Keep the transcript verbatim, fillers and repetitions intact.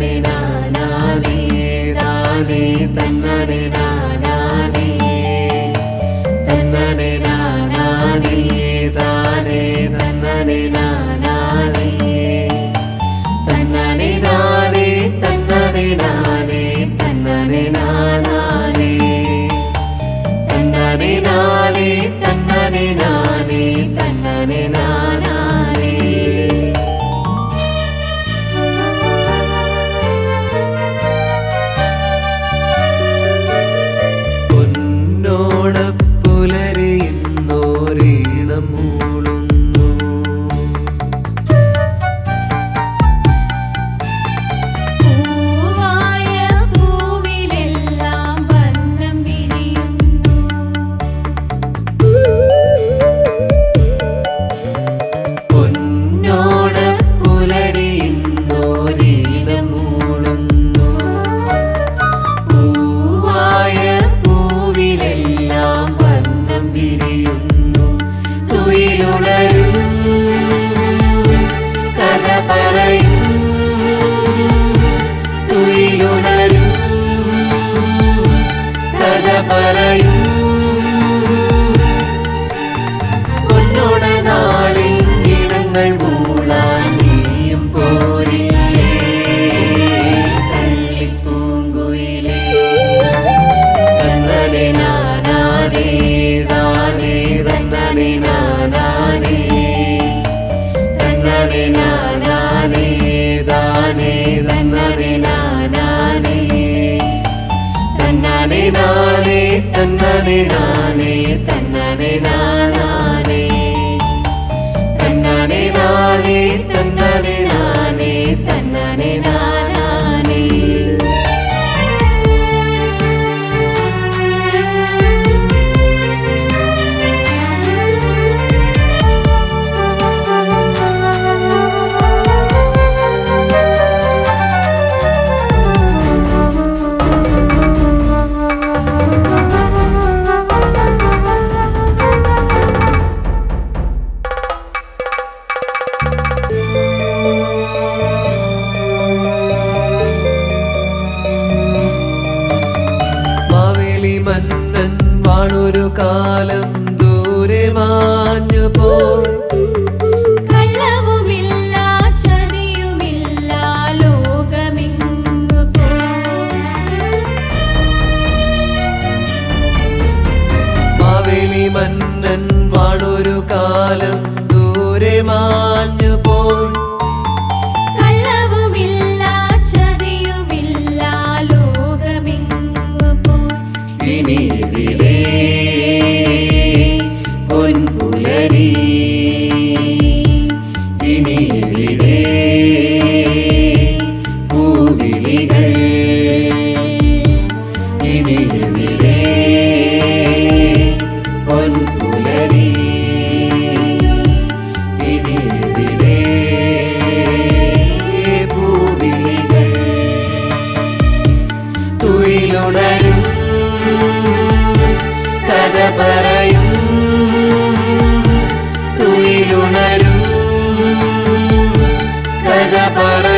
തന്നനെ നാനാനേ താനേ തന്നനെ നാനാനേ തന്നനെ നാനാനേ താനേ തന്നനെ നാനാനേ തന്നനെ നാനേ തന്നനെ നാനേ തന്നനെ നാനാനേ തന്നനെ നാനേ തന്നനെ നാനേ തന്നനെ നാനാനേ. പൊന്നോണപ്പുലരിയുന്നോരീണം മൂളുന്നു പൂവായ പൂവിലെല്ലാം വർണ്ണം വിരിയുന്നു പൊന്നോണപ്പുലരിയുന്നോരീണം മൂളുന്നു പൂവായ പൂവിലെല്ലാം വർണ്ണം വിരിയുന്നു തുയിലുണരും കഥ പറയും തുയിലുണരും കഥ പറയും പൊന്നോണ നാളിൽ ഇടങ്ങൾ മൂളാൻ നീയും പോരില്ലേ കള്ളിപ്പൂങ്കുയിലേ തന്നനെ നാനാനേ താനേ തന്നനെ നാനാനേ തന്നനെ നാനാനേ താനേ തന്നനെ നാനാനേ തന്നനെ നാനേ തന്നനെ നാനേ തന്നനെ നാനാനേ തന്നനെ നാനേ തന്നനെ നാനേ തന്നനെ നാനാനേ. മാവേലി മന്നൻ വാണൊരു കാലം ദൂരെ മാഞ്ഞു പോയി കള്ളവുമില്ല ചതിയുമില്ല ലോകമെങ്ങു പോയി മാവേലി മന്നൻ വാണൊരു കാലം ദൂരെ മാഞ്ഞു പോയി കള്ളവുമില്ല ചതിയുമില്ല ലോകമെങ്ങു പോയി ഇനി ഇവിടെ പൊൻപുലരി ഇനി ഇവിടെ പൂവിളികൾ ഇനി ഇവിടെ പൊൻപുലരി ഇനി ഇവിടെ പൂവിളികൾ തുയിലുണരും കഥ പറയും തുയിലുണരും കഥ പറയും